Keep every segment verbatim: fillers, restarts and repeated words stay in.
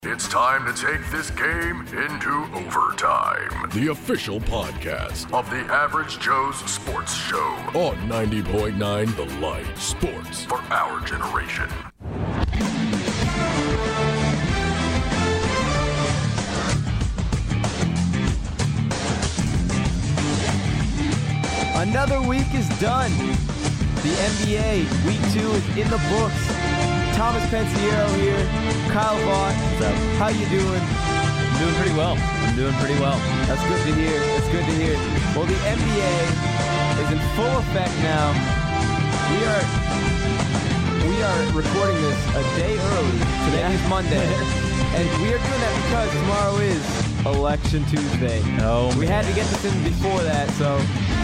It's time to take this game into overtime. The official podcast of the Average Joe's Sports Show on ninety point nine The Light, sports for our generation. Another week is done. The N B A week two is in the books. Thomas Pensiero here, Kyle Vaught. What's up? How you doing? I'm doing pretty well. I'm doing pretty well. That's good to hear. That's good to hear. Well, the N B A is in full effect now. We are we are recording this a day early. Today is Monday, and we are doing that because tomorrow is Election Tuesday. Oh, we had to get this in before that, so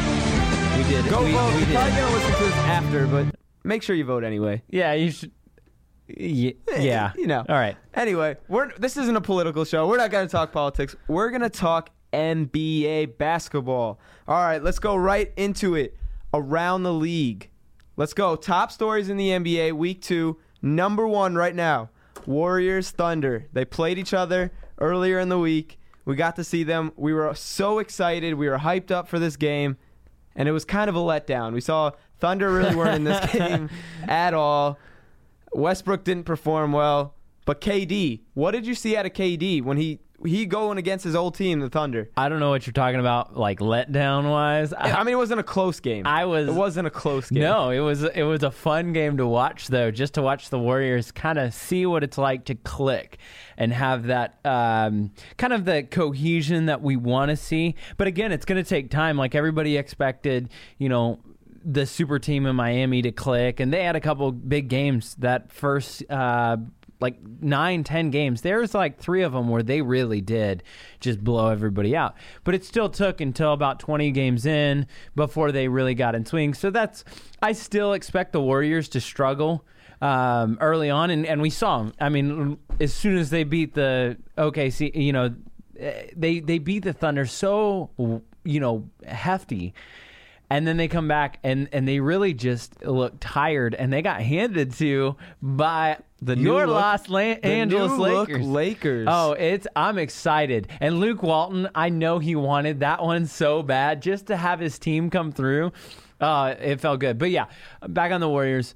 we did. Go we, vote. We You're did. probably gonna listen to this after, but make sure you vote anyway. Yeah, you should. Yeah. yeah. You know. All right. Anyway, we're this isn't a political show. We're not going to talk politics. We're going to talk N B A basketball. All right, let's go right into it. Around the league. Let's go. Top stories in the N B A week two. Number one right now, Warriors Thunder. They played each other earlier in the week. We got to see them. We were so excited. We were hyped up for this game, and it was kind of a letdown. We saw Thunder really weren't in this game at all. Westbrook didn't perform well, but K D, what did you see out of K D when he he going against his old team, the Thunder? I don't know what you're talking about, like letdown wise. I, I mean, it wasn't a close game. I was. It wasn't a close game. No, it was. It was a fun game to watch, though, just to watch the Warriors kind of see what it's like to click and have that um, kind of the cohesion that we want to see. But again, it's going to take time, like everybody expected. You know, the super team in Miami to click, and they had a couple big games that first uh like nine ten games. There's like three of them where they really did just blow everybody out, but it still took until about twenty games in before they really got in swing. So that's, I still expect the Warriors to struggle um early on, and, and we saw them. I mean, as soon as they beat the O K C, you know, they they beat the Thunder so, you know, hefty. And then they come back, and, and they really just look tired, and they got handed to by The your new look- Los La- the Angeles new look Lakers. Lakers. Oh, it's I'm excited. And Luke Walton, I know he wanted that one so bad, just to have his team come through. Uh, it felt good. But yeah, back on the Warriors.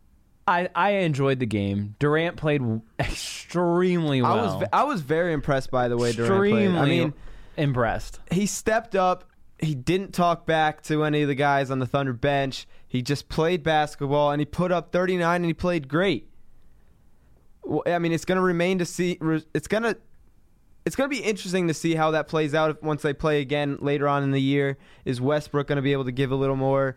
I, I enjoyed the game. Durant played extremely well. I was I was very impressed by the way Durant extremely played. I mean, impressed. he stepped up. He didn't talk back to any of the guys on the Thunder bench. He just played basketball, and he put up thirty-nine, and he played great. Well, I mean, it's going to remain to see. It's going to it's going to be interesting to see how that plays out once they play again later on in the year. Is Westbrook going to be able to give a little more?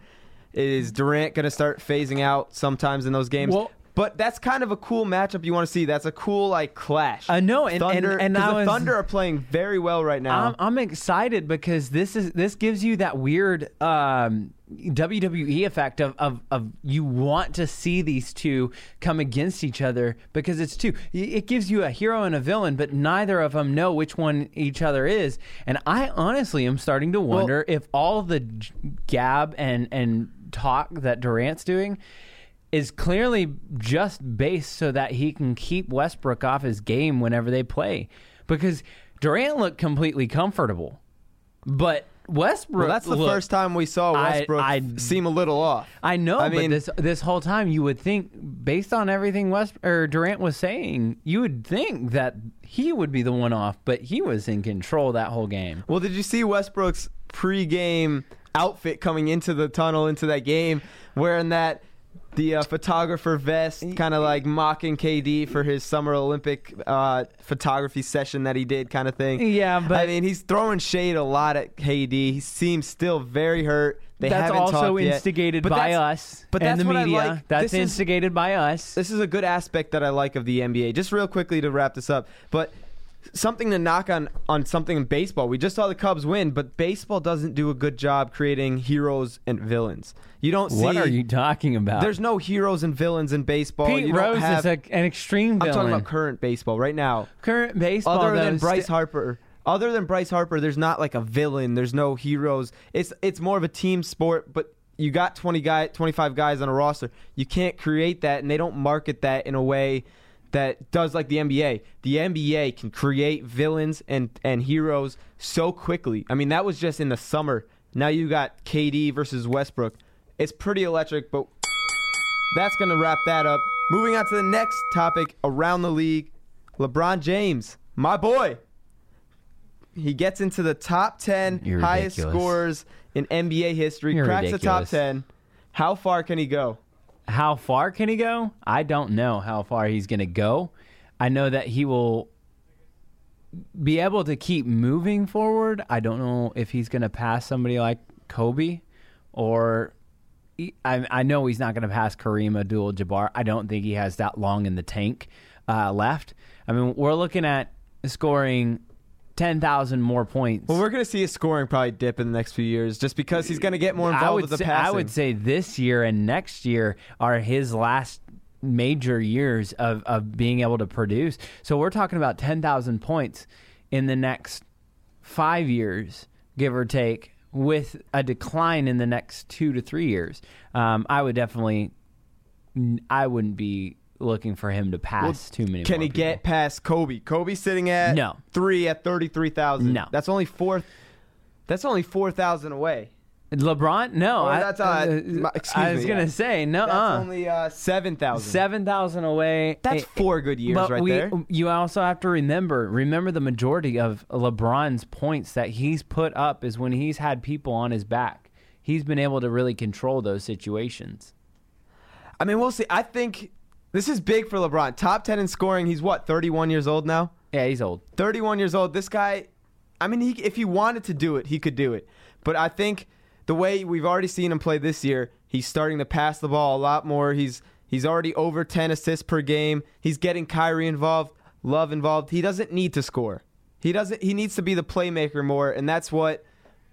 Is Durant going to start phasing out sometimes in those games? Well, but that's kind of a cool matchup you want to see. That's a cool like clash. I know, and Thunder, and, and 'cause I the was, Thunder are playing very well right now. I'm, I'm excited because this is this gives you that weird um, W W E effect of, of of you want to see these two come against each other because it's two. It gives you a hero and a villain, but neither of them know which one each other is. And I honestly am starting to wonder well, if all the gab and and talk that Durant's doing is clearly just based so that he can keep Westbrook off his game whenever they play. Because Durant looked completely comfortable. But Westbrook well, that's the looked, first time we saw Westbrook I, I, seem a little off. I know, I but mean, this this whole time you would think, based on everything West or Durant was saying, you would think that he would be the one off, but he was in control that whole game. Well, did you see Westbrook's pregame outfit coming into the tunnel, into that game, wearing that the uh, photographer vest, kind of like mocking K D for his Summer Olympic uh, photography session that he did, kind of thing. Yeah, but I mean, he's throwing shade a lot at K D. He seems still very hurt. They that's haven't also talked yet. instigated But by that's- us but and that's the what I media. like. That's This is- instigated by us. This is a good aspect that I like of the N B A. Just real quickly to wrap this up, but something to knock on on something in baseball. We just saw the Cubs win, but baseball doesn't do a good job creating heroes and villains. You don't see. What are you talking about? There's no heroes and villains in baseball. Pete you don't Rose have, is a, an extreme villain. I'm talking about current baseball right now. Current baseball, Other though, than Bryce st- Harper. Other than Bryce Harper, there's not like a villain. There's no heroes. It's it's more of a team sport, but you got twenty guy, twenty-five guys on a roster. You can't create that, and they don't market that in a way that does like the N B A. The N B A can create villains and, and heroes so quickly. I mean, that was just in the summer. Now you got K D versus Westbrook. It's pretty electric, but that's going to wrap that up. Moving on to the next topic around the league, LeBron James, my boy. He gets into the top ten You're highest ridiculous. scorers in N B A history, You're cracks ridiculous. the top ten. How far can he go? How far can he go? I don't know how far he's going to go. I know that he will be able to keep moving forward. I don't know if he's going to pass somebody like Kobe, or he, I, I know he's not going to pass Kareem Abdul-Jabbar. I don't think he has that long in the tank uh, left. I mean, we're looking at scoring ten thousand more points. Well, we're going to see his scoring probably dip in the next few years just because he's going to get more involved I would with the say, passing. I would say this year and next year are his last major years of, of being able to produce. So we're talking about ten thousand points in the next five years, give or take, with a decline in the next two to three years. Um, I would definitely, I wouldn't be looking for him to pass Well, too many Can more he people. get past Kobe? Kobe's sitting at No. three at thirty-three thousand. No. That's only four. That's only four thousand away. LeBron? No. Oh, I, that's, uh, my- excuse I was me, going yeah. to say, no. That's uh only uh, seven thousand. seven thousand away. That's It- four good years But right we, there. You also have to remember, remember the majority of LeBron's points that he's put up is when he's had people on his back. He's been able to really control those situations. I mean, we'll see. I think this is big for LeBron. Top ten in scoring. He's what, thirty-one years old now? Yeah, he's old. thirty-one years old. This guy, I mean, he, if he wanted to do it, he could do it. But I think the way we've already seen him play this year, he's starting to pass the ball a lot more. He's he's already over ten assists per game. He's getting Kyrie involved, Love involved. He doesn't need to score. He doesn't. He needs to be the playmaker more, and that's what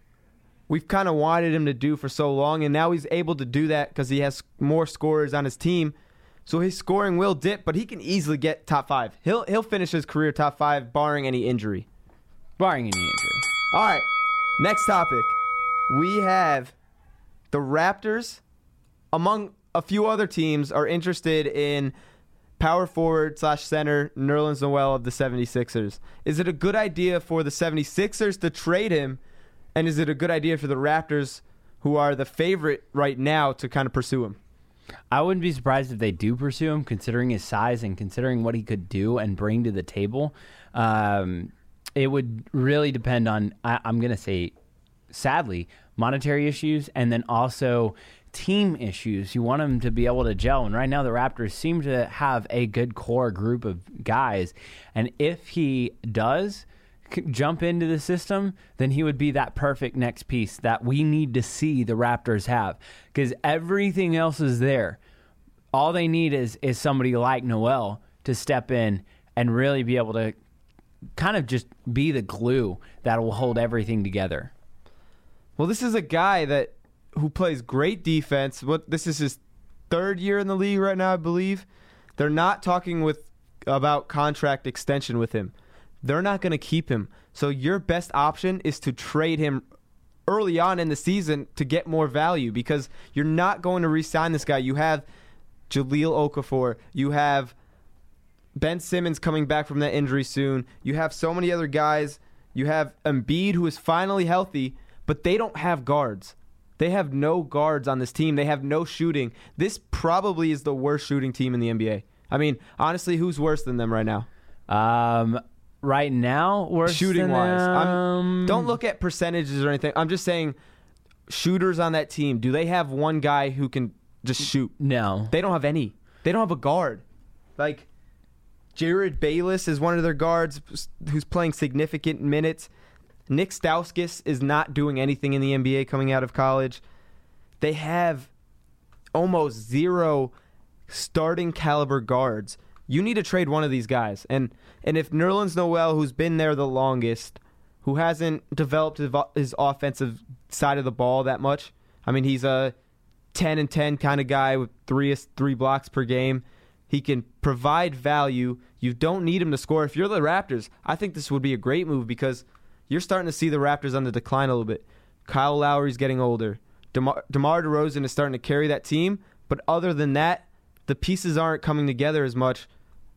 we've kind of wanted him to do for so long. And now he's able to do that because he has more scorers on his team. So his scoring will dip, but he can easily get top five. He'll he'll finish his career top five, barring any injury. Barring any injury. All right, next topic. We have the Raptors, among a few other teams, are interested in power forward slash center Nerlens Noel of the seventy-sixers. Is it a good idea for the seventy-sixers to trade him, and is it a good idea for the Raptors, who are the favorite right now, to kind of pursue him? I wouldn't be surprised if they do pursue him, considering his size and considering what he could do and bring to the table. Um, it would really depend on, I, I'm going to say, sadly, monetary issues and then also team issues. You want him to be able to gel. And right now the Raptors seem to have a good core group of guys. And if he does c- jump into the system, then he would be that perfect next piece that we need to see the Raptors have. Because everything else is there. All they need is, is somebody like Noel to step in and really be able to kind of just be the glue that will hold everything together. Well, this is a guy that who plays great defense. What this is his third year in the league right now, I believe. They're not talking with about contract extension with him. They're not going to keep him. So your best option is to trade him early on in the season to get more value, because you're not going to re-sign this guy. You have Jahlil Okafor. You have Ben Simmons coming back from that injury soon. You have so many other guys. You have Embiid, who is finally healthy, but they don't have guards. They have no guards on this team. They have no shooting. This probably is the worst shooting team in the N B A. I mean, honestly, who's worse than them right now? Um, right now, we're Shooting wise. I'm, don't look at percentages or anything. I'm just saying shooters on that team. Do they have one guy who can just shoot? No. They don't have any. They don't have a guard. Like, Jared Bayless is one of their guards who's playing significant minutes. Nick Stauskas is not doing anything in the N B A coming out of college. They have almost zero starting caliber guards. You need to trade one of these guys. And and if Nerlens Noel, who's been there the longest, who hasn't developed his, his offensive side of the ball that much, I mean, he's a ten and ten kind of guy with three three blocks per game. He can provide value. You don't need him to score. If you're the Raptors, I think this would be a great move, because you're starting to see the Raptors on the decline a little bit. Kyle Lowry's getting older. DeMar, DeMar DeRozan is starting to carry that team. But other than that, the pieces aren't coming together as much.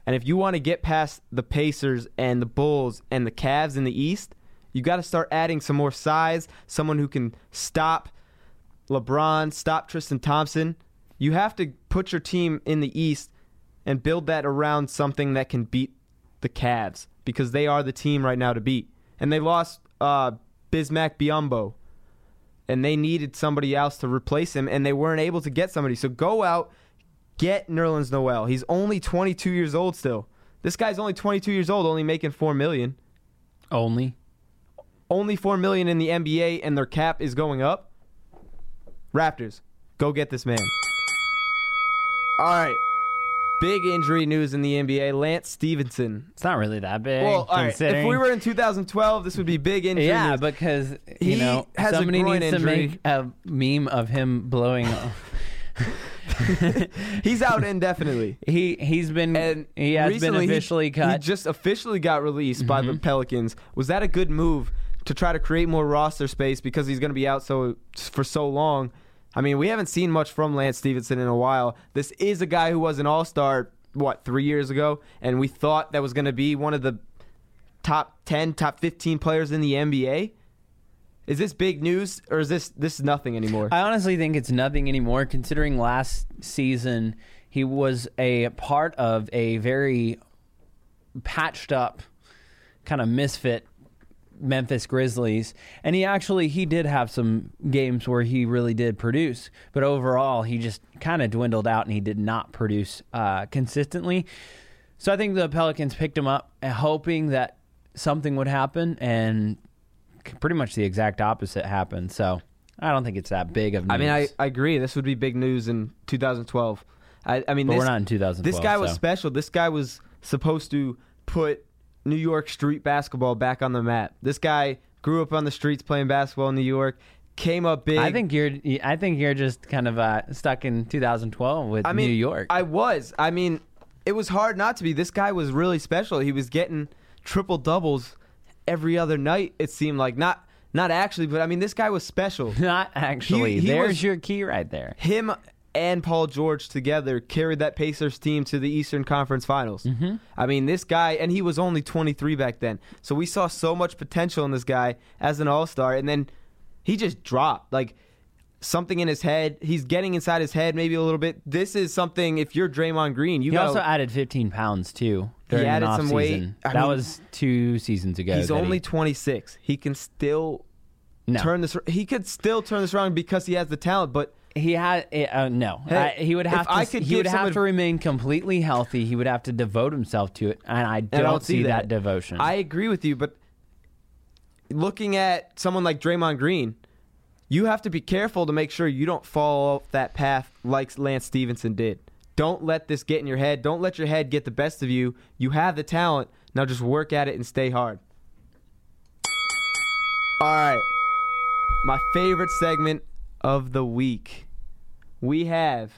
And if you want to get past the Pacers and the Bulls and the Cavs in the East, you got to start adding some more size, someone who can stop LeBron, stop Tristan Thompson. You have to put your team in the East and build that around something that can beat the Cavs, because they are the team right now to beat. And they lost uh, Bismack Biyombo, and they needed somebody else to replace him, and they weren't able to get somebody. So go out, get Nerlens Noel. He's only twenty-two years old still. This guy's only twenty-two years old, only making four million dollars. Only? Only four million dollars in the N B A, and their cap is going up. Raptors, go get this man. All right. Big injury news in the N B A. Lance Stevenson. It's not really that big. Well, all right. If we were in two thousand twelve, this would be big injury. Yeah, news. because, you He know, has a somebody groin needs injury. to make a meme of him blowing off. He's out indefinitely. He, he's been, And he has been recently, officially he, cut. He just officially got released Mm-hmm. by the Pelicans. Was that a good move to try to create more roster space because he's going to be out so for so long? I mean, we haven't seen much from Lance Stevenson in a while. This is a guy who was an all-star, what, three years ago? And we thought that was going to be one of the top ten, top fifteen players in the N B A. Is this big news, or is this this is nothing anymore? I honestly think it's nothing anymore, considering last season he was a part of a very patched up kind of misfit Memphis Grizzlies, and he actually he did have some games where he really did produce, but overall he just kind of dwindled out and he did not produce uh, consistently. So I think the Pelicans picked him up hoping that something would happen, and pretty much the exact opposite happened. So I don't think it's that big of news. I mean, I, I agree. This would be big news in two thousand twelve. I, I mean, but this, we're not in two thousand twelve. This guy was so. special. This guy was supposed to put New York street basketball back on the map. This guy grew up on the streets playing basketball in New York, came up big. I think you're. I think you're just kind of uh, stuck in two thousand twelve with I mean, New York. I was. I mean, it was hard not to be. This guy was really special. He was getting triple doubles every other night. It seemed like not not actually, but I mean, this guy was special. Not actually. He- he There's was- your key right there. Him and Paul George together carried that Pacers team to the Eastern Conference Finals. Mm-hmm. I mean, this guy, and he was only twenty-three back then. So we saw so much potential in this guy as an all-star, and then he just dropped. Like, something in his head. He's getting inside his head maybe a little bit. This is something, if you're Draymond Green, you He gotta, also added fifteen pounds too. He During added an some off weight. season. I that mean, was two seasons ago. he's that only he, twenty-six. He can still no. turn this. He could still turn this around because he has the talent, but He had uh, no. Hey, I, he would if have to. I could he give would have someone- to remain completely healthy. He would have to devote himself to it, and I don't, I don't see see that. that. devotion. I agree with you, but looking at someone like Draymond Green, you have to be careful to make sure you don't fall off that path like Lance Stevenson did. Don't let this get in your head. Don't let your head get the best of you. You have the talent. Now just work at it and stay hard. All right. My favorite segment of the week. We have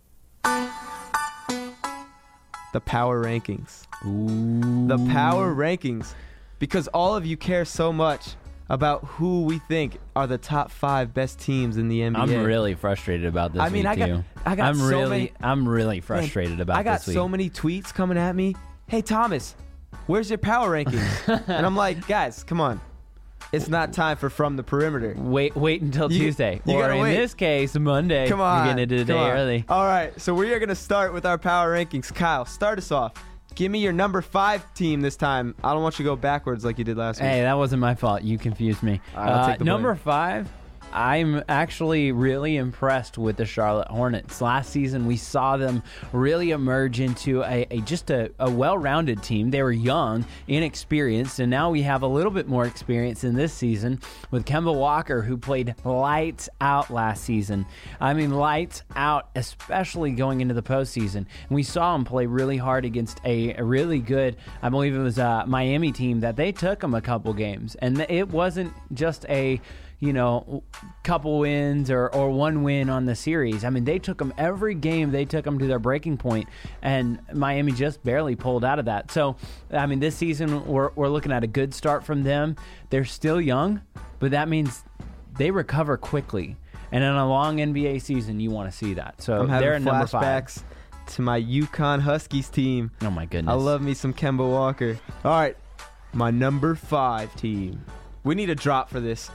the power rankings. Ooh. The power rankings, because all of you care so much about who we think are the top five best teams in the N B A. I'm really frustrated about this. I mean, week I got, too. I got I'm so really, many. I'm really frustrated Man, about I got this week. so many tweets coming at me. Hey Thomas, where's your power rankings? And I'm like, guys, come on. It's not time for From the Perimeter. Wait, wait until You- Tuesday, you or gotta in wait. this case, Monday. Come on. You're getting it a come day on. early. All right, so we are going to start with our power rankings. Kyle, start us off. Give me your number five team this time. I don't want you to go backwards like you did last week. Hey, that wasn't my fault. You confused me. All right, I'll Uh, take the number blame. five, I'm actually really impressed with the Charlotte Hornets. Last season, we saw them really emerge into a, a just a, a well-rounded team. They were young, inexperienced, and now we have a little bit more experience in this season with Kemba Walker, who played lights out last season. I mean, lights out, especially going into the postseason. And we saw him play really hard against a, a really good, I believe it was a Miami team that they took him a couple games. And it wasn't just a you know, couple wins or, or one win on the series. I mean, they took them every game. They took them to their breaking point, and Miami just barely pulled out of that. So, I mean, this season we're we're looking at a good start from them. They're still young, but that means they recover quickly. And in a long N B A season, you want to see that. So I'm having they're at number five. flashbacks to my Yukon Huskies team. Oh, my goodness. I love me some Kemba Walker. All right, my number five team. We need a drop for this.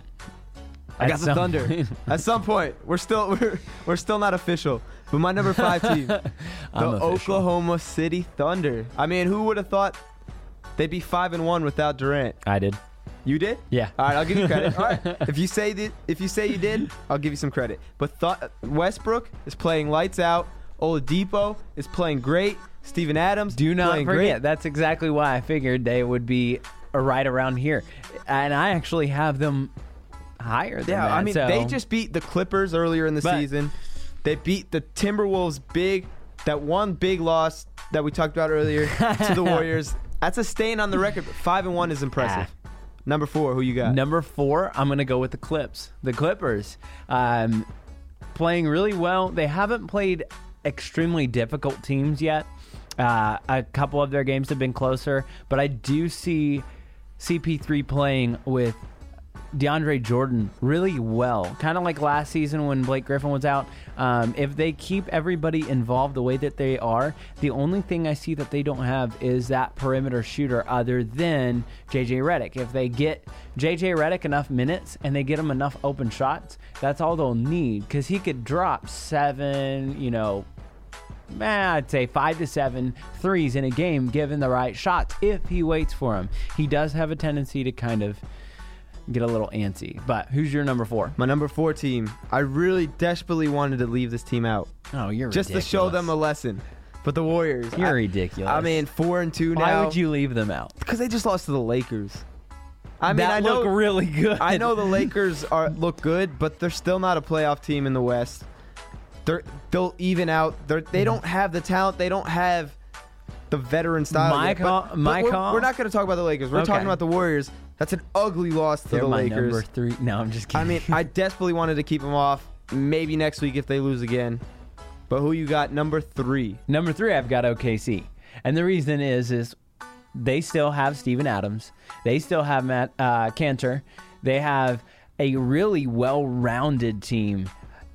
I At got the some Thunder. point. At some point, we're still we're, we're still not official. But my number five team, the I'm official. Oklahoma City Thunder. I mean, who would have thought they'd be five and one without Durant? I did. You did? Yeah. All right, I'll give you credit. All right, if you say that, if you say you did, I'll give you some credit. But th- Westbrook is playing lights out. Oladipo is playing great. Steven Adams Do not playing forget. great. That's exactly why I figured they would be right around here. And I actually have them higher than Yeah, that. I mean, so- they just beat the Clippers earlier in the But- season. They beat the Timberwolves big. That one big loss that we talked about earlier to the Warriors. That's a stain on the record. But five and one is impressive. Number four, who you got? Number four, I'm going to go with the Clips. The Clippers. Um, playing really well. They haven't played extremely difficult teams yet. Uh, a couple of their games have been closer, but I do see C P three playing with DeAndre Jordan really well, kind of like last season when Blake Griffin was out. Um, if they keep everybody involved the way that they are, the only thing I see that they don't have is that perimeter shooter other than J J Redick. If they get J J Redick enough minutes and they get him enough open shots, that's all they'll need, because he could drop seven, you know, Eh, I'd say five to seven threes in a game given the right shots if he waits for them. He does have a tendency to kind of get a little antsy. But who's your number four? My number four team. I really desperately wanted to leave this team out. Oh, you're just ridiculous. to show them a lesson. But the Warriors. You're I, ridiculous. I mean, four and two now. Why would you leave them out? Because they just lost to the Lakers. I mean, that I know look really good. I know the Lakers are look good, but they're still not a playoff team in the West. They're, they'll even out. They're, they don't have the talent. They don't have the veteran style. My yet. call- But, my but we're, call- we're not going to talk about the Lakers. We're Okay. talking about the Warriors. That's an ugly loss to They're the my Lakers. number three. No, I'm just kidding. I mean, I desperately wanted to keep them off. Maybe next week if they lose again. But who you got number three? Number three, I've got O K C. And the reason is, is they still have Steven Adams. They still have Matt uh, Cantor. They have a really well-rounded team.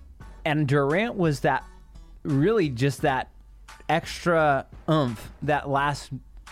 And Durant was that, really just that extra oomph, that last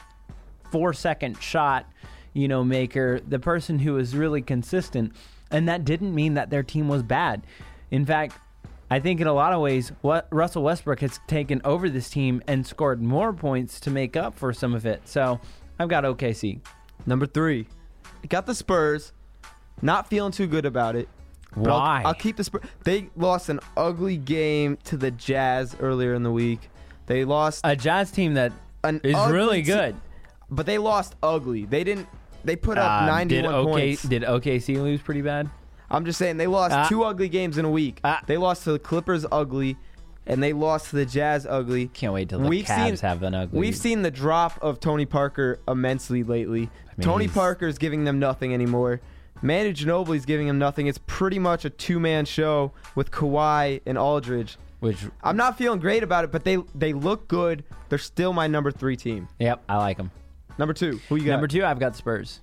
four-second shot, you know, maker, the person who was really consistent. And that didn't mean that their team was bad. In fact, I think in a lot of ways, what Russell Westbrook has taken over this team and scored more points to make up for some of it. So I've got O K C. Number three. Got the Spurs. Not feeling too good about it. But I'll- Why? I'll, keep the Spurs. They lost an ugly game to the Jazz earlier in the week. They lost A Jazz team that an is ugly really te- good. but they lost ugly. They didn't. They put up Uh, ninety-one did OK, points. Did O K C lose pretty bad? I'm just saying they lost Ah. two ugly games in a week. Ah. They lost to the Clippers ugly, and they lost to the Jazz ugly. Can't wait till the We've Cavs seen- have an ugly. We've seen the drop of Tony Parker immensely lately. mean, Tony he's- Parker's giving them nothing anymore. Manu Ginobili's giving them nothing. It's pretty much a two-man show with Kawhi and Aldridge. Which, I'm not feeling great about it, but they they look good. They're still my number three team. yep, I like them. Number two, who you got? Number two, I've got Spurs.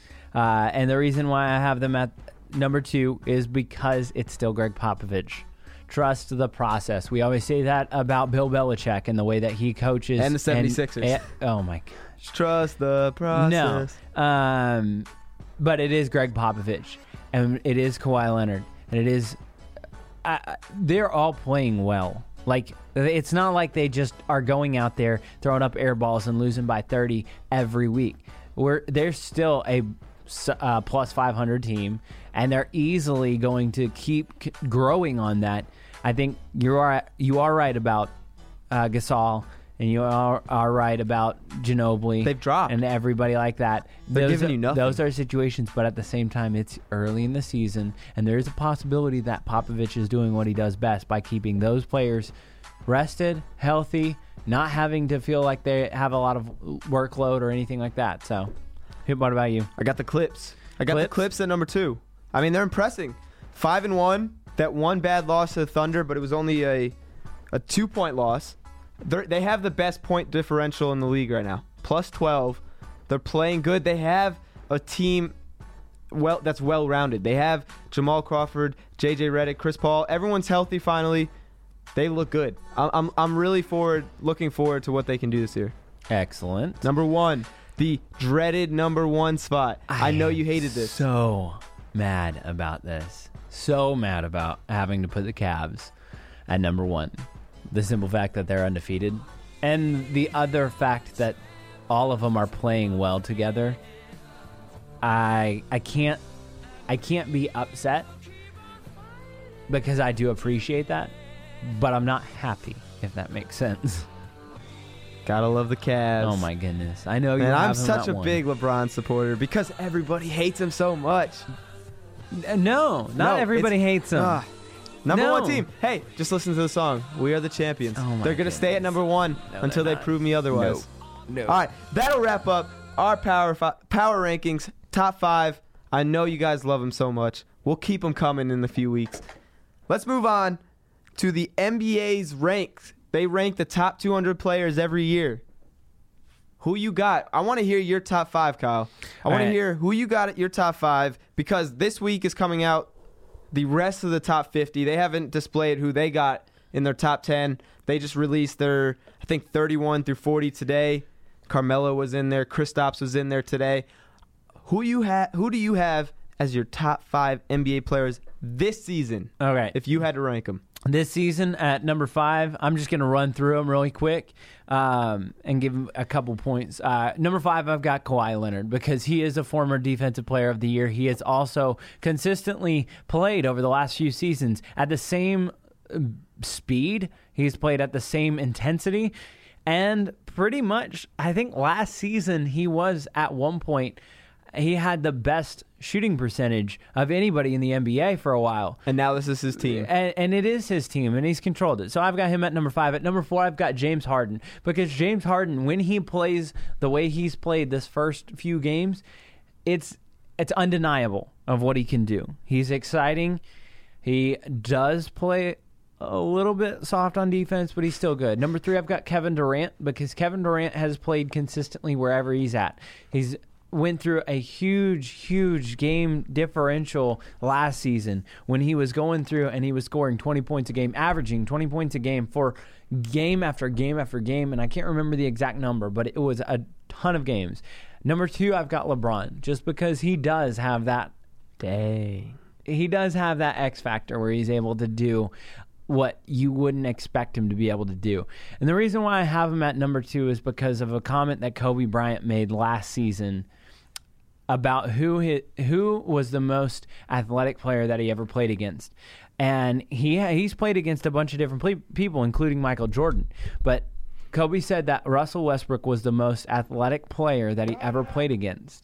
Uh, and the reason why I have them at number two is because it's still Greg Popovich. Trust the process. We always say that about Bill Belichick and the way that he coaches. And the seventy-sixers. and- oh, my God. Trust the process. No. Um, but it is Greg Popovich. And it is Kawhi Leonard. And it is... Uh, they're all playing well. Like, it's not like they just are going out there throwing up air balls and losing by thirty every week. We're they're still a uh, plus five hundred team, and they're easily going to keep c- growing on that. I think you are you are right about uh, Gasol, and you are, are right about Ginobili. They've dropped. and everybody like that. They're those giving are, you nothing. Those are situations, but at the same time, it's early in the season, and there is a possibility that Popovich is doing what he does best by keeping those players rested, healthy, not having to feel like they have a lot of workload or anything like that. So, what about you? I got the Clips. I got Clips? the Clips at number two. I mean, they're impressing. Five and one. That one bad loss to the Thunder, but it was only a a two point loss. They're, they have the best point differential in the league right now, plus twelve. They're playing good. They have a team well that's well rounded. They have Jamal Crawford, J J Redick, Chris Paul. Everyone's healthy finally. they look good. I'm I'm, I'm really forward looking forward to what they can do this year. Excellent. Number one, the dreaded number one spot. I, I know you hated this. So mad about this. So mad about having to put the Cavs at number one. The simple fact that they're undefeated, and the other fact that all of them are playing well together. I I can't I can't be upset because I do appreciate that, but I'm not happy, if that makes sense. Gotta love the Cavs. Oh my goodness. I know you And have I'm him such at a one. big LeBron supporter because everybody hates him so much. N- No, not No, everybody it's- hates him. Ah, number No. one team. Hey, just listen to the song. We are the champions. Oh my they're gonna stay at goodness. number one No, until they're they not. prove me otherwise. No. All right, that'll wrap up our power fi- power rankings, top five. I know you guys love them so much. We'll keep them coming in a few weeks. Let's move on to the N B A's ranks. They rank the top two hundred players every year. Who you got? I want to hear your top five, Kyle. I want right. to hear who you got at your top five because this week is coming out the rest of the top fifty. They haven't displayed who they got in their top ten. They just released their, I think, thirty-one through forty today. Carmelo was in there. Kristaps was in there today. Who you ha- Who do you have as your top five N B A players this season? Okay. If you had to rank them. This season at number five, I'm just going to run through them really quick um, and give them a couple points. Uh, number five, I've got Kawhi Leonard because he is a former Defensive Player of the Year. He has also consistently played over the last few seasons at the same uh, speed. He's played at the same intensity. And pretty much, I think last season he was at one point, he had the best shooting percentage of anybody in the N B A for a while. And now this is his team. And, and it is his team, and he's controlled it. So I've got him at number five. At number four, I've got James Harden. Because James Harden, when he plays the way he's played this first few games, it's it's undeniable of what he can do. He's exciting. He does play a little bit soft on defense, but he's still good. Number three, I've got Kevin Durant, because Kevin Durant has played consistently wherever he's at. He's went through a huge, huge game differential last season when he was going through and he was scoring twenty points a game, averaging twenty points a game for game after game after game. And I can't remember the exact number, but it was a ton of games. Number two, I've got LeBron, just because he does have that day. He does have that X factor where he's able to do what you wouldn't expect him to be able to do. And the reason why I have him at number two is because of a comment that Kobe Bryant made last season about who hit, who was the most athletic player that he ever played against. And he he's played against a bunch of different ple- people, including Michael Jordan. But Kobe said that Russell Westbrook was the most athletic player that he ever played against.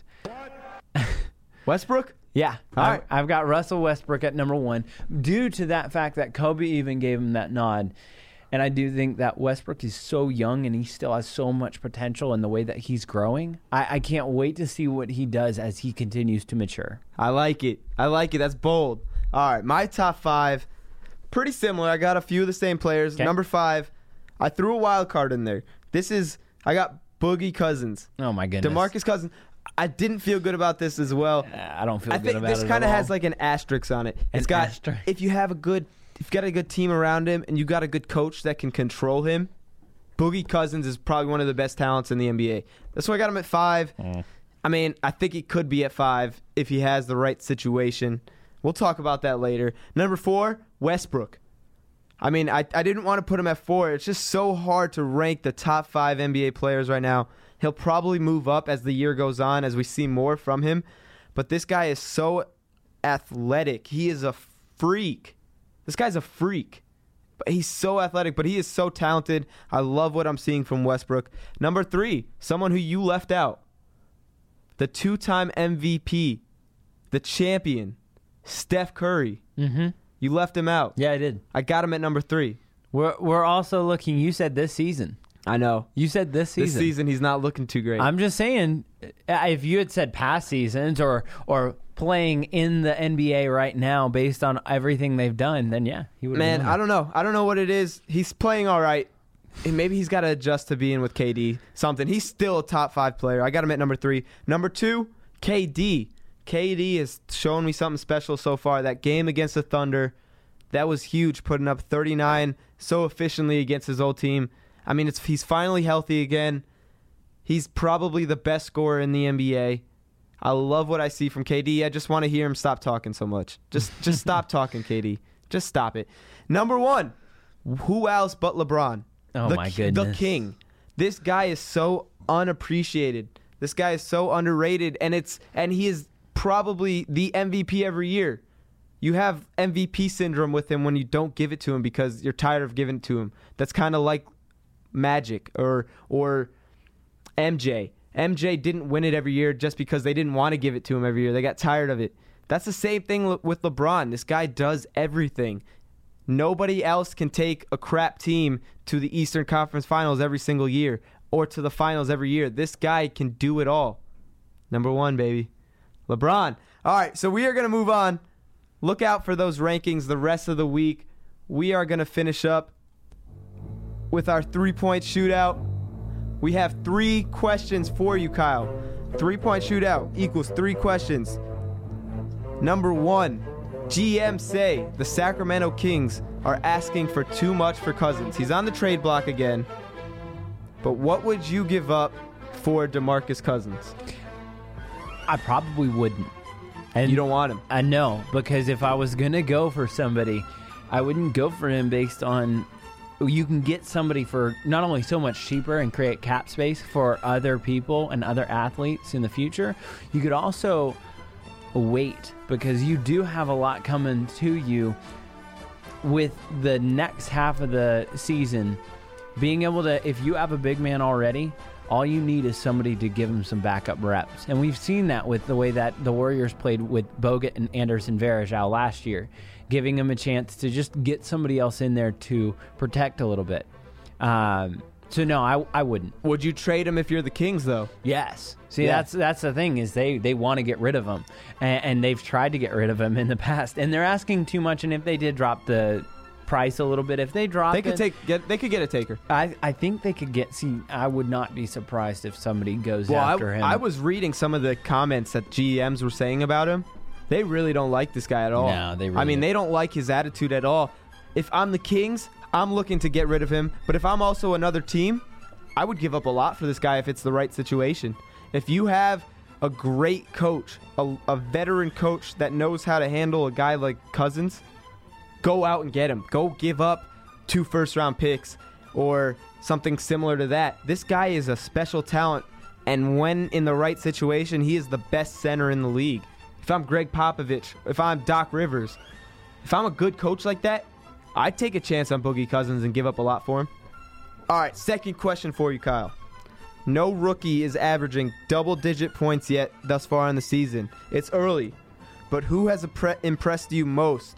Westbrook? Yeah. All I, right. I've got Russell Westbrook at number one due to that fact that Kobe even gave him that nod. And I do think that Westbrook is so young and he still has so much potential in the way that he's growing. I, I can't wait to see what he does as he continues to mature. I like it. I like it. That's bold. All right, my top five, pretty similar. I got a few of the same players. Okay. Number five, I threw a wild card in there. This is, I got Boogie Cousins. Oh, my goodness. DeMarcus Cousins. I didn't feel good about this as well. I don't feel I good think about this it kind of at all. has like an asterisk on it. An It's got, asterisk. if you have a good, if you got a good team around him and you got a good coach that can control him, Boogie Cousins is probably one of the best talents in the N B A. That's why I got him at five. Mm. I mean, I think he could be at five if he has the right situation. We'll talk about that later. Number four, Westbrook. I mean, I, I didn't want to put him at four. It's just so hard to rank the top five N B A players right now. He'll probably move up as the year goes on, as we see more from him. But this guy is so athletic. He is a freak. This guy's a freak. But he's so athletic, but he is so talented. I love what I'm seeing from Westbrook. Number three, someone who you left out. The two-time M V P, the champion, Steph Curry. Mm-hmm. You left him out. Yeah, I did. I got him at number three. We're we're also looking. You said this season. I know. You said this season. This season, he's not looking too great. I'm just saying, if you had said past seasons or or playing in the N B A right now based on everything they've done, then yeah, he would. Man, I don't know. I don't know what it is. He's playing all right. And maybe he's got to adjust to being with K D. Something. He's still a top five player. I got him at number three. Number two, K D. K D has shown me something special so far. That game against the Thunder, That was huge, putting up thirty-nine so efficiently against his old team. I mean, it's he's finally healthy again. He's probably the best scorer in the N B A. I love what I see from K D. I just want to hear him stop talking so much. Just just stop talking, K D. Just stop it. Number one, who else but LeBron? Oh, the, my goodness. The king. This guy is so unappreciated. This guy is so underrated, and it's and he is probably the M V P every year. You have M V P syndrome with him when you don't give it to him because you're tired of giving it to him. That's kind of like Magic or or M J. M J didn't win it every year just because they didn't want to give it to him every year. They got tired of it. That's the same thing with LeBron. This guy does everything. Nobody else can take a crap team to the Eastern Conference Finals every single year or to the finals every year. This guy can do it all. Number one, baby. LeBron. All right, so we are going to move on. Look out for those rankings the rest of the week. We are going to finish up with our three-point shootout. We have three questions for you, Kyle. Three-point shootout equals three questions. Number one, G M say the Sacramento Kings are asking for too much for Cousins. He's on the trade block again. But what would you give up for DeMarcus Cousins? I probably wouldn't. And You don't want him. I know, because if I was going to go for somebody, I wouldn't go for him based on you can get somebody for not only so much cheaper and create cap space for other people and other athletes in the future, you could also wait because you do have a lot coming to you with the next half of the season. Being able to, if you have a big man already, all you need is somebody to give him some backup reps. And we've seen that with the way that the Warriors played with Bogut and Anderson Varejao last year, giving him a chance to just get somebody else in there to protect a little bit. Um, so, no, I, I wouldn't. Would you trade him if you're the Kings, though? Yes. See, Yeah. that's that's the thing is they, they want to get rid of him, and, and they've tried to get rid of him in the past, and they're asking too much. And if they did drop the price a little bit, if they drop They could it, take get they could get a taker. I I think they could get. See, I would not be surprised if somebody goes Well, after I, him. I was reading some of the comments that G Ms were saying about him. They really don't like this guy at all. No, they really I mean, don't. they don't like his attitude at all. If I'm the Kings, I'm looking to get rid of him. But if I'm also another team, I would give up a lot for this guy if it's the right situation. If you have a great coach, a, a veteran coach that knows how to handle a guy like Cousins, go out and get him. Go give up two first-round picks or something similar to that. This guy is a special talent, and when in the right situation, he is the best center in the league. If I'm Greg Popovich, if I'm Doc Rivers, if I'm a good coach like that, I'd take a chance on Boogie Cousins and give up a lot for him. All right, second question for you, Kyle. No rookie is averaging double-digit points yet thus far in the season. It's early, but who has impre- impressed you most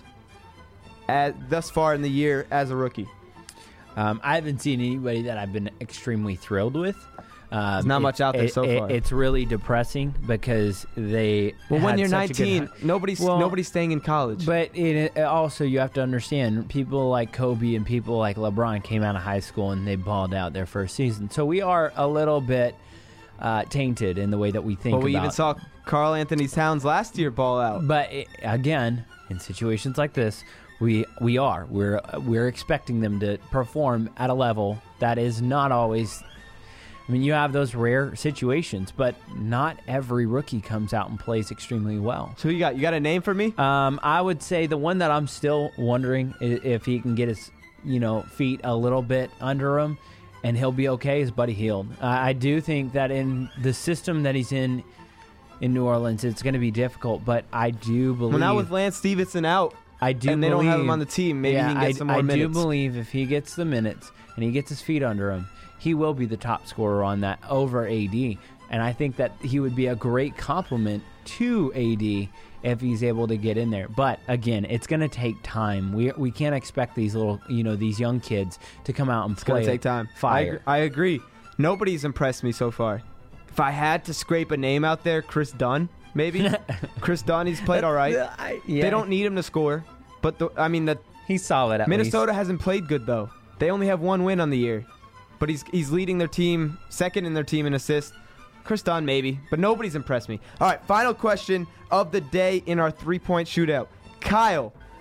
as, thus far in the year as a rookie? Um, I haven't seen anybody that I've been extremely thrilled with. Um, There's not much out there it, so it, far. It's really depressing because they. Well, when had you're such a good nineteen, hi- nobody's Well, nobody's staying in college. But it, it also, you have to understand, people like Kobe and people like LeBron came out of high school and they balled out their first season. So we are a little bit uh, tainted in the way that we think But we about. even saw Karl Anthony Towns last year ball out. But it, again, in situations like this, we we are we're we're expecting them to perform at a level that is not always. I mean, you have those rare situations, but not every rookie comes out and plays extremely well. So you got you got a name for me? Um, I would say the one that I'm still wondering i- if he can get his, you know, feet a little bit under him, and he'll be okay is Buddy Hield. Uh, I do think that in the system that he's in in New Orleans, it's going to be difficult, but I do believe. Well, now with Lance Stevenson out, I do and they believe, don't have him on the team, maybe yeah, he can get I, some more I minutes. do believe if he gets the minutes and he gets his feet under him, he will be the top scorer on that over A D. And I think that he would be a great complement to A D if he's able to get in there. But again, it's going to take time. We we can't expect these little, you know, these young kids to come out and It's play. going to take time. I, Fire. ag- I agree. Nobody's impressed me so far. If I had to scrape a name out there, Chris Dunn, maybe. Chris Dunn, he's played all right. I- yeah. They don't need him to score. But, the, I mean, the He's solid at Minnesota least. hasn't played good, though. They only have one win on the year. But he's he's leading their team, second in their team in assists. Chris Dunn, maybe. But nobody's impressed me. All right, final question of the day in our three-point shootout. Kyle,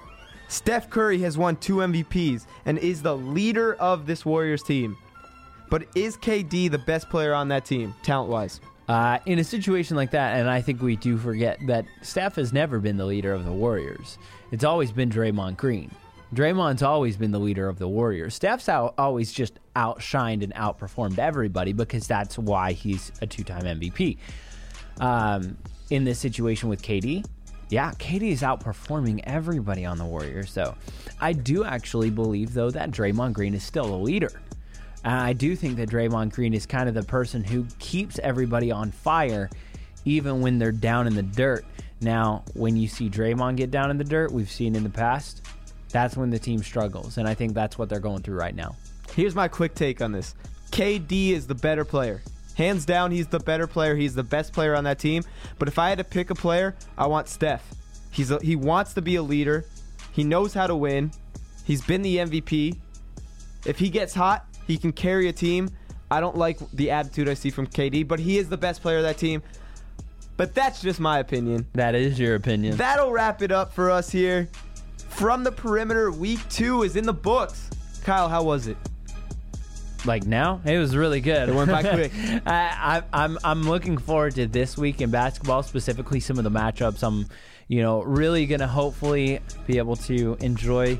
Steph Curry has won two M V Ps and is the leader of this Warriors team. But is K D the best player on that team, talent-wise? Uh, in a situation like that, and I think we do forget that Steph has never been the leader of the Warriors. It's always been Draymond Green. Draymond's always been the leader of the Warriors. Steph's out, always just outshined and outperformed everybody because that's why he's a two-time M V P. Um, in this situation with K D, yeah, K D is outperforming everybody on the Warriors. So I do actually believe, though, that Draymond Green is still a leader. And I do think that Draymond Green is kind of the person who keeps everybody on fire even when they're down in the dirt. Now, when you see Draymond get down in the dirt, we've seen in the past, that's when the team struggles. And I think that's what they're going through right now. Here's my quick take on this. K D is the better player. Hands down, he's the better player. He's the best player on that team. But if I had to pick a player, I want Steph. He's a, he wants to be a leader. He knows how to win. He's been the M V P. If he gets hot, he can carry a team. I don't like the attitude I see from K D, but he is the best player of that team. But that's just my opinion. That is your opinion. That'll wrap it up for us here. From the Perimeter, week two is in the books. Kyle, how was it? Like now, it was really good. It went by quick. I, I, I'm I'm looking forward to this week in basketball, specifically some of the matchups. I'm, you know, really gonna hopefully be able to enjoy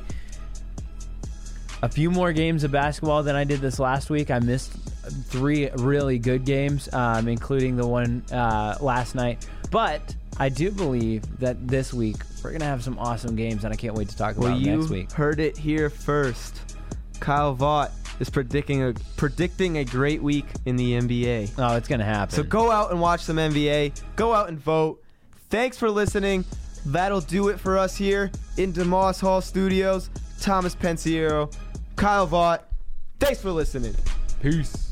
a few more games of basketball than I did this last week. I missed three really good games, um, including the one uh, last night. But I do believe that this week we're gonna have some awesome games, and I can't wait to talk about well, them next week. You heard it here first. Kyle Vaught is predicting a predicting a great week in the N B A. Oh, it's gonna happen. So go out and watch some N B A. Go out and vote. Thanks for listening. That'll do it for us here in DeMoss Hall Studios. Thomas Pensiero, Kyle Vaught. Thanks for listening. Peace.